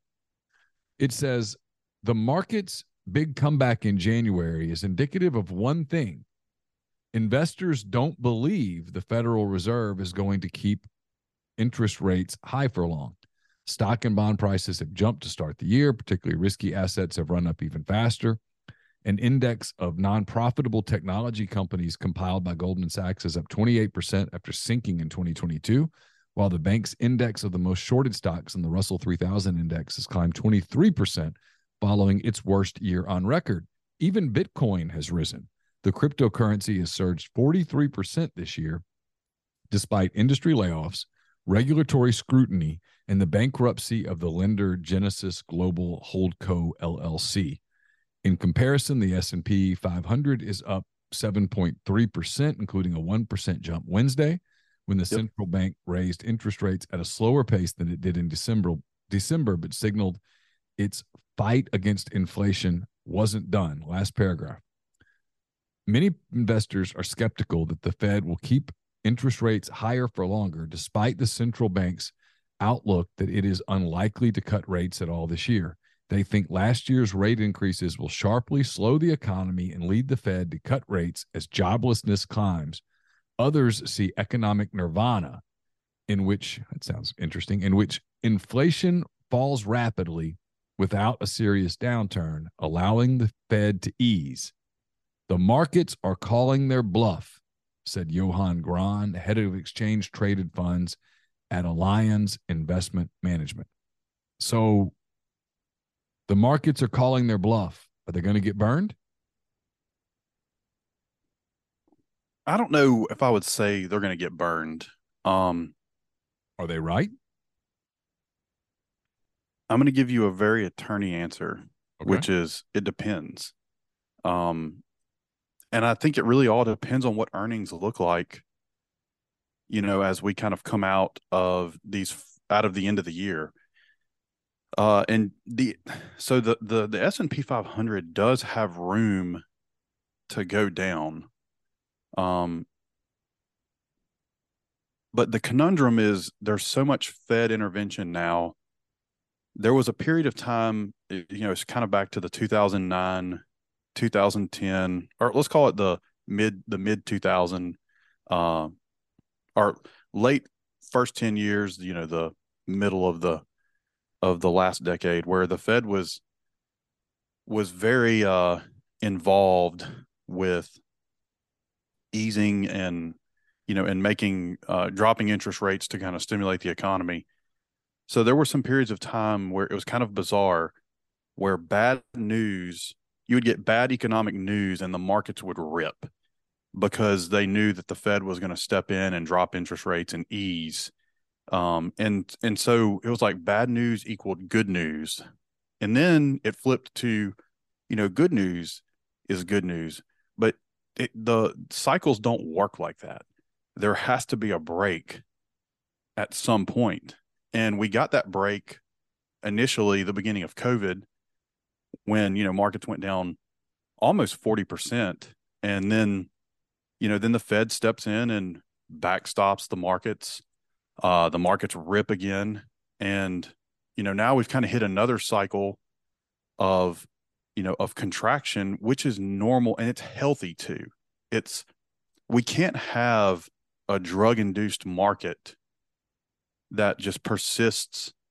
It says, the market's big comeback in January is indicative of one thing. Investors don't believe the Federal Reserve is going to keep interest rates high for long. Stock and bond prices have jumped to start the year, particularly risky assets have run up even faster. An index of non-profitable technology companies compiled by Goldman Sachs is up twenty-eight percent after sinking in twenty twenty-two, while the bank's index of the most shorted stocks in the Russell three thousand index has climbed twenty-three percent following its worst year on record. Even Bitcoin has risen. The cryptocurrency has surged forty-three percent this year, despite industry layoffs, regulatory scrutiny, and the bankruptcy of the lender Genesis Global Holdco L L C. In comparison, the S and P five hundred is up seven point three percent, including a one percent jump Wednesday, when the yep. central bank raised interest rates at a slower pace than it did in December, December, but signaled its fight against inflation wasn't done. Last paragraph. Many investors are skeptical that the Fed will keep interest rates higher for longer, despite the central bank's outlook that it is unlikely to cut rates at all this year. They think last year's rate increases will sharply slow the economy and lead the Fed to cut rates as joblessness climbs. Others see economic nirvana, in which, that sounds interesting, in which inflation falls rapidly without a serious downturn, allowing the Fed to ease. The markets are calling their bluff, said Johan Gran, head of exchange traded funds at Allianz Investment Management. So the markets are calling their bluff. Are they going to get burned? I don't know if I would say they're going to get burned. Um, are they right? I'm going to give you a very attorney answer, okay. which is it depends. Um, and I think it really all depends on what earnings look like, you know, as we kind of come out of these, out of the end of the year. Uh, and the, so the, the, the S and P five hundred does have room to go down. Um, but the conundrum is there's so much Fed intervention now. There was a period of time, you know, it's kind of back to the two thousand nine, two thousand ten, or let's call it the mid, the mid two thousand, uh, or late first ten years, you know, the middle of the, of the last decade, where the Fed was, was very, uh, involved with easing and, you know, and making, uh, dropping interest rates to kind of stimulate the economy. So there were some periods of time where it was kind of bizarre, where bad news, you would get bad economic news and the markets would rip because they knew that the Fed was going to step in and drop interest rates and ease. Um, and, and so it was like bad news equaled good news. And then it flipped to, you know, good news is good news, but it, the cycles don't work like that. There has to be a break at some point. And we got that break initially the beginning of COVID when, you know, markets went down almost forty percent. And then, you know, then the Fed steps in and backstops the markets. Uh, the markets rip again. And, you know, now we've kind of hit another cycle of, you know, of contraction, which is normal and it's healthy too. It's, we can't have a drug-induced market that just persists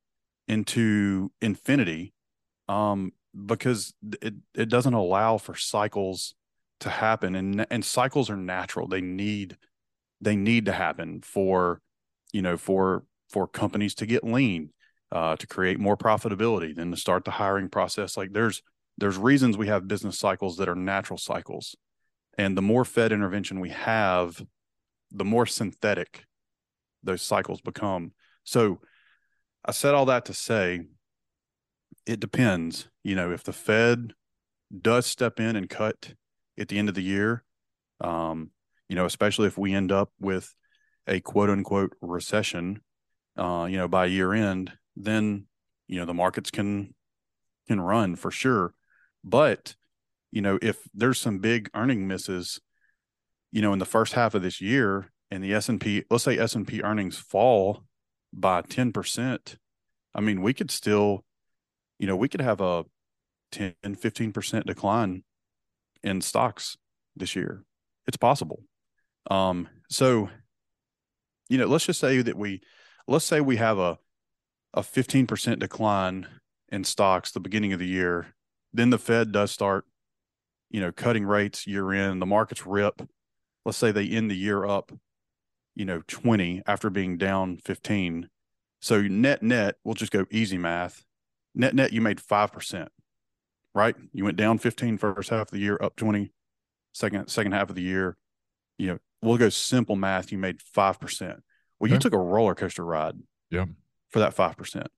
into infinity, um, because it, it doesn't allow for cycles to happen. And, and cycles are natural. They need, they need to happen for, you know, for, for companies to get lean, uh, to create more profitability, then to start the hiring process. Like there's, there's reasons we have business cycles that are natural cycles. And the more Fed intervention we have, the more synthetic those cycles become. So I said all that to say, it depends. You know, if the Fed does step in and cut at the end of the year, um, you know, especially if we end up with a quote unquote recession, uh, you know, by year end, then, you know, the markets can, can run for sure. But, you know, if there's some big earning misses, you know, in the first half of this year and the S and P, let's say S and P earnings fall by ten percent, I mean, we could still, you know, we could have a ten, fifteen percent decline in stocks this year. It's possible. Um, so, you know, let's just say that we, let's say we have a, a fifteen percent decline in stocks the beginning of the year. Then the Fed does start, you know, cutting rates year in, the markets rip. Let's say they end the year up, you know, twenty after being down fifteen. So net, net, we'll just go easy math. Net, net, you made five percent, right? You went down fifteen first half of the year, up twenty, second, second half of the year. You know, we'll go simple math. You made five percent. Well, Okay. you took a roller coaster ride Yeah. for that five percent.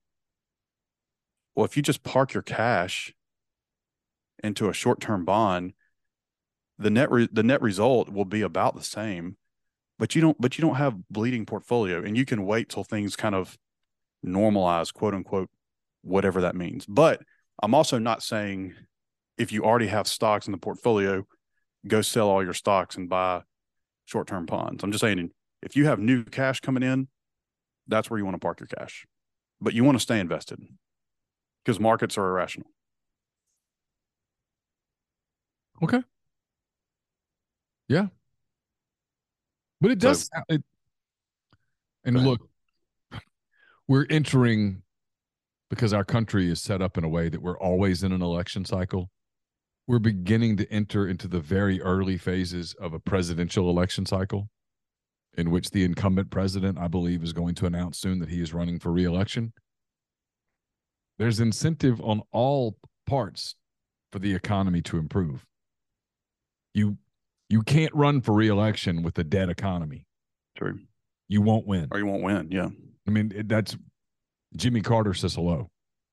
Well, if you just park your cash into a short-term bond, the net re- the net result will be about the same, but you don't but you don't have bleeding portfolio, and you can wait till things kind of normalize, quote unquote, whatever that means. But I'm also not saying if you already have stocks in the portfolio, go sell all your stocks and buy short-term bonds. I'm just saying if you have new cash coming in, that's where you want to park your cash, but you want to stay invested because markets are irrational. Okay. Yeah. But it does. So, it, and Go ahead. look, we're entering, because our country is set up in a way that we're always in an election cycle. We're beginning to enter into the very early phases of a presidential election cycle in which the incumbent president, I believe, is going to announce soon that he is running for re-election. There's incentive on all parts for the economy to improve. You you can't run for re-election with a dead economy. True. You won't win. Or you won't win. Yeah. I mean, it, that's Jimmy Carter says hello.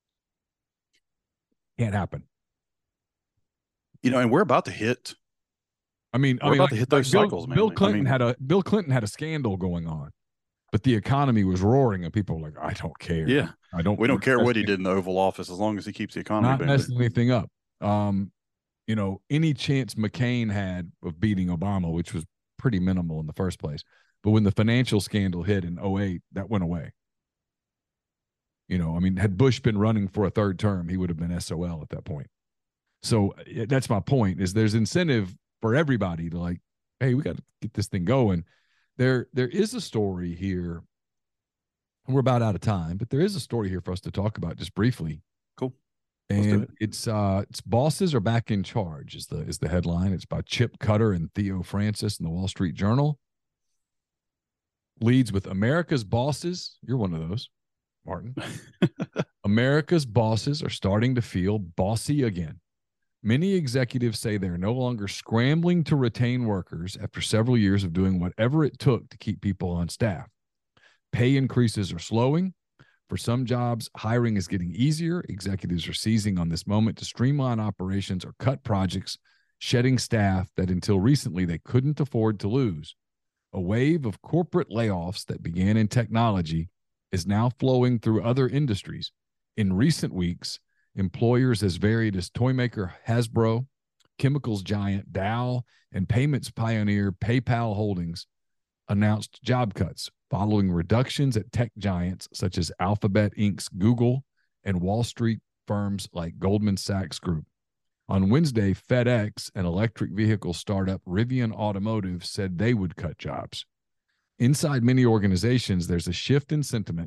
Can't happen. You know, and we're about to hit. I mean, We're I mean, about like, to hit like those Bill, cycles, man. Bill I Clinton mean- had a Bill Clinton had a scandal going on, but the economy was roaring, and people were like, "I don't care. Yeah. I don't. We don't care what he messing- did in the Oval Office as long as he keeps the economy Not booming. messing anything up." Um, you know, any chance McCain had of beating Obama, which was pretty minimal in the first place, but when the financial scandal hit in oh eight, that went away. You know, I mean, had Bush been running for a third term, he would have been S O L at that point. So eh, that's my point, is there's incentive for everybody to like, hey, we got to get this thing going. There, there is a story here. We're about out of time, but there is a story here for us to talk about just briefly. Cool. Let's do And it. it's uh it's bosses are back in charge is the is the headline. It's by Chip Cutter and Theo Francis in the Wall Street Journal. Leads with America's bosses. You're one of those, Martin. America's bosses are starting to feel bossy again. Many executives say they're no longer scrambling to retain workers after several years of doing whatever it took to keep people on staff. Pay increases are slowing. For some jobs, hiring is getting easier. Executives are seizing on this moment to streamline operations or cut projects, shedding staff that until recently they couldn't afford to lose. A wave of corporate layoffs that began in technology is now flowing through other industries. In recent weeks, employers as varied as toy maker Hasbro, chemicals giant Dow, and payments pioneer PayPal Holdings announced job cuts following reductions at tech giants such as Alphabet Incorporated's Google and Wall Street firms like Goldman Sachs Group. On Wednesday, FedEx and electric vehicle startup Rivian Automotive said they would cut jobs. Inside many organizations, there's a shift in sentiment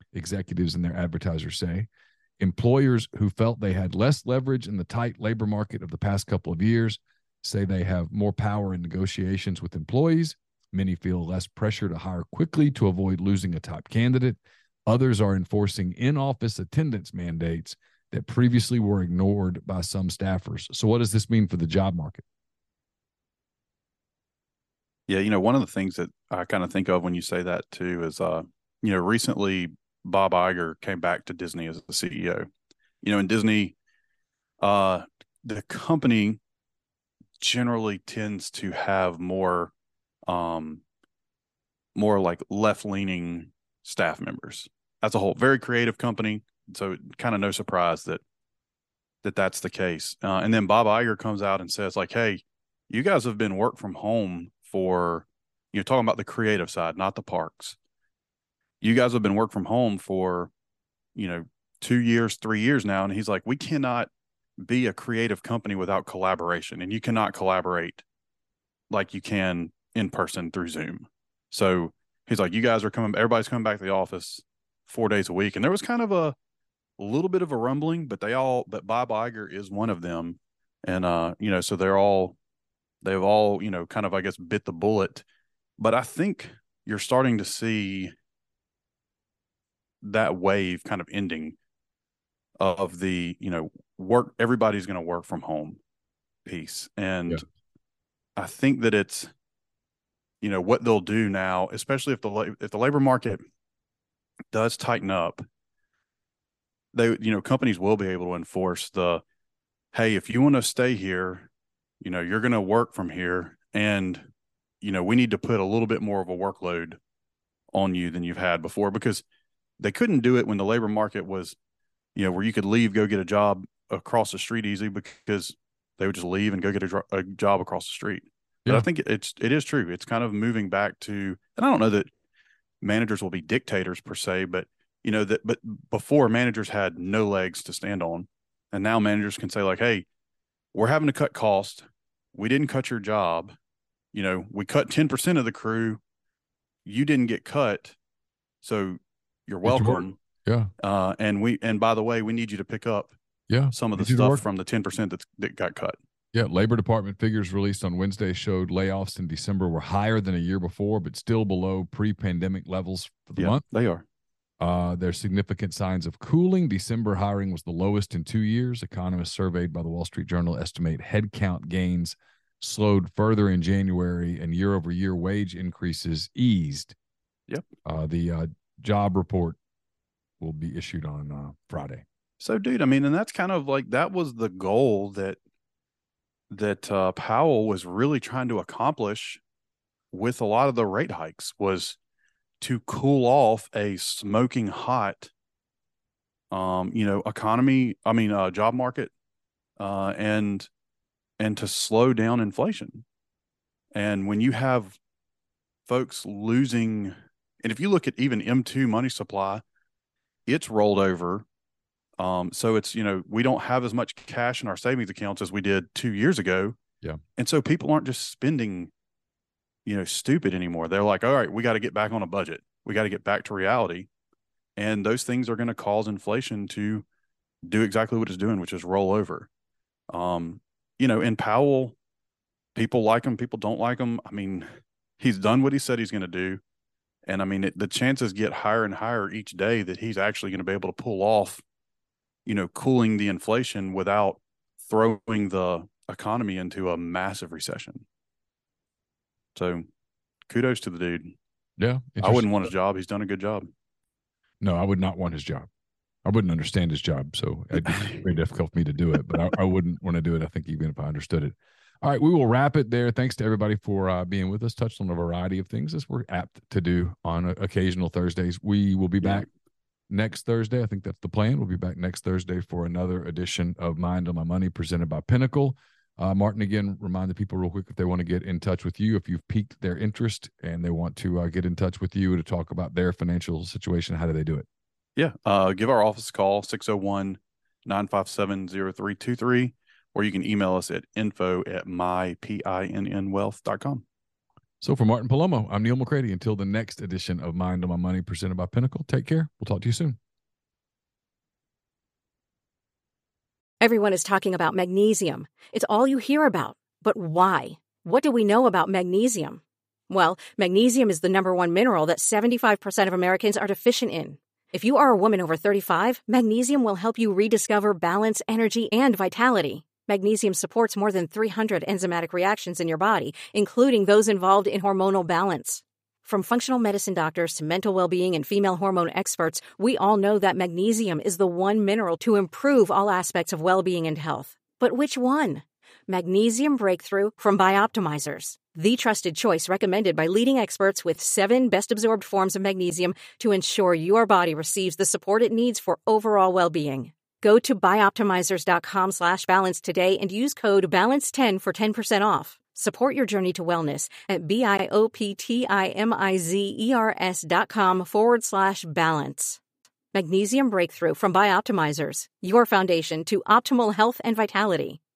executives and their advertisers say. Employers who felt they had less leverage in the tight labor market of the past couple of years say they have more power in negotiations with employees. Many feel less pressure to hire quickly to avoid losing a top candidate. Others are enforcing in-office attendance mandates that previously were ignored by some staffers. So what does this mean for the job market? Yeah, you know, one of the things that I kind of think of when you say that too is, uh, you know, recently Bob Iger came back to Disney as the C E O. You know, in Disney, uh, the company generally tends to have more, um, more like left-leaning staff members as a whole. Very creative company, so kind of no surprise that that that's the case. Uh, and then Bob Iger comes out and says, like, "Hey, you guys have been work from home for, you know, talking about the creative side, not the parks. You guys have been work from home for, you know, two years, three years now." And he's like, "We cannot be a creative company without collaboration, and you cannot collaborate like you can in person through Zoom." So he's like, "You guys are coming, everybody's coming back to the office four days a week." And there was kind of a, a little bit of a rumbling, but they all, but Bob Iger is one of them. And, uh, you know, so they're all, they've all, you know, kind of, I guess, bit the bullet. But I think you're starting to see that wave kind of ending of the, you know, work, everybody's going to work from home piece. And yeah. I think that it's, you know, what they'll do now, especially if the, if the labor market does tighten up, they, you know, companies will be able to enforce the, hey, if you want to stay here, you know, you're going to work from here, and, you know, we need to put a little bit more of a workload on you than you've had before, because they couldn't do it when the labor market was, you know, where you could leave, go get a job across the street easy, because they would just leave and go get a, a job across the street. But yeah. I think it's, it is true. It's kind of moving back to, and I don't know that managers will be dictators per se, but, you know, that, but before, managers had no legs to stand on. And now managers can say, like, hey, we're having to cut cost. We didn't cut your job. You know, we cut ten percent of the crew. You didn't get cut. So you're welcome. Yeah. Uh, and we, and by the way, we need you to pick up yeah. some of the stuff from the ten percent that's, that got cut. Yeah. Labor Department figures released on Wednesday showed layoffs in December were higher than a year before, but still below pre-pandemic levels for the yeah, month. They are. Uh, there's significant signs of cooling. December hiring was the lowest in two years. Economists surveyed by the Wall Street Journal estimate headcount gains slowed further in January, and year-over-year wage increases eased. Yep. Uh, the uh, job report will be issued on uh, Friday. So, dude, I mean, and that's kind of like, that was the goal that that uh, Powell was really trying to accomplish with a lot of the rate hikes, was to cool off a smoking hot, um, you know, economy, I mean, uh, job market, uh, and, and to slow down inflation. And when you have folks losing, and if you look at even M two money supply, it's rolled over. Um, so it's, you know, we don't have as much cash in our savings accounts as we did two years ago. Yeah. And so people aren't just spending, you know, stupid anymore. They're like, all right, we got to get back on a budget. We got to get back to reality. And those things are going to cause inflation to do exactly what it's doing, which is roll over. Um, you know, and Powell, people like him, people don't like him. I mean, he's done what he said he's going to do. And I mean, it, the chances get higher and higher each day that he's actually going to be able to pull off, you know, cooling the inflation without throwing the economy into a massive recession. So kudos to the dude. Yeah. I wouldn't want his job. He's done a good job. No, I would not want his job. I wouldn't understand his job. So it'd be very difficult for me to do it, but I, I wouldn't want to do it, I think, even if I understood it. All right. We will wrap it there. Thanks to everybody for uh, being with us. Touched on a variety of things, as we're apt to do on occasional Thursdays. We will be yeah. back next Thursday. I think that's the plan. We'll be back next Thursday for another edition of Mind on My Money presented by Pinnacle. Uh, Martin, again, remind the people real quick, if they want to get in touch with you, if you've piqued their interest and they want to uh, get in touch with you to talk about their financial situation, how do they do it? Yeah. Uh, give our office a call, six oh one, nine five seven, oh three two three, or you can email us at info at my, P I N N wealth dot com. So for Martin Palomo, I'm Neil McCready. Until the next edition of Mind on My Money presented by Pinnacle, take care. We'll talk to you soon. Everyone is talking about magnesium. It's all you hear about. But why? What do we know about magnesium? Well, magnesium is the number one mineral that seventy-five percent of Americans are deficient in. If you are a woman over thirty-five, magnesium will help you rediscover balance, energy, and vitality. Magnesium supports more than three hundred enzymatic reactions in your body, including those involved in hormonal balance. From functional medicine doctors to mental well-being and female hormone experts, we all know that magnesium is the one mineral to improve all aspects of well-being and health. But which one? Magnesium Breakthrough from Bioptimizers, the trusted choice recommended by leading experts with seven best-absorbed forms of magnesium to ensure your body receives the support it needs for overall well-being. Go to bioptimizers.com slash balance today and use code balance ten for ten percent off. Support your journey to wellness at B-I-O-P-T-I-M-I-Z-E-R-S dot com forward slash balance. Magnesium Breakthrough from Bioptimizers, your foundation to optimal health and vitality.